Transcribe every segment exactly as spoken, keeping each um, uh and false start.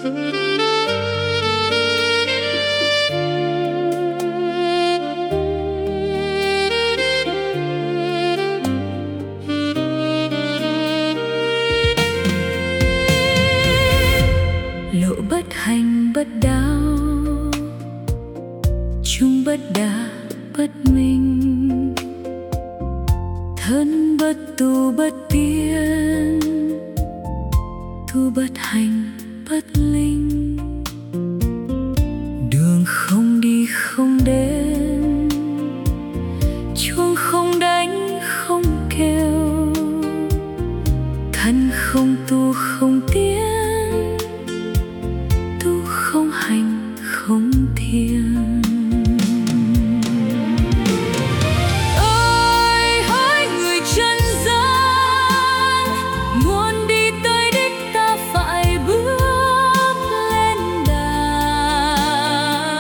Lộ bất hành bất đau, chung bất đa bất minh, thân bất tu bất tiến, tu bất hành bất linh. Đường không đi không đến, chuông không đánh không kêu, thân không tu không tiến, tu không hành không thiền. Ơi hỡi người trần gian, muốn đi tới đích ta phải bước lên đàng.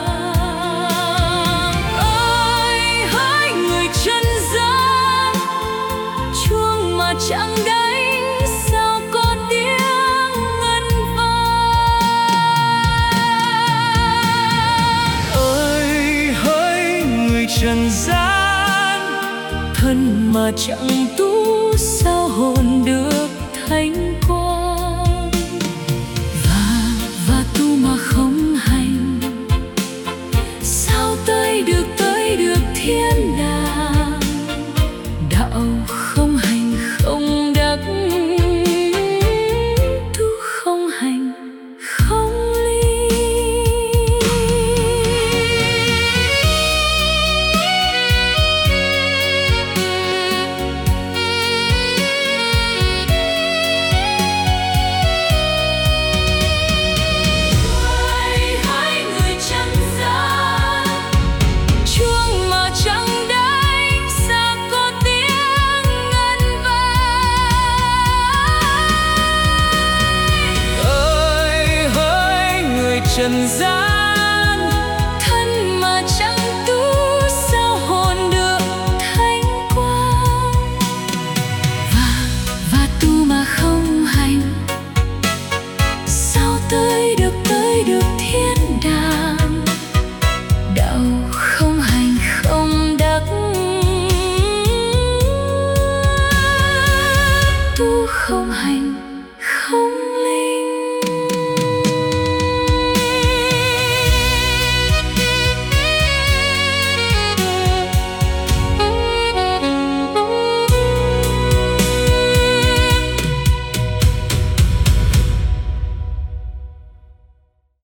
Ơi hỡi người trần gian, chuông mà chẳng đánh sao có tiếng ngân vang. Ơi hỡi người trần gian, thân mà chẳng tu sao hồn được thánh quang. Và và tu mà không hành, sao tới được tới được thiên đàng. Đạo không hành không đắc, tu không hành không ly. Ơi hỡi người trần gian, chuông mà chẳng đánh sao có tiếng ngân vang. Ơi hỡi người trần gian,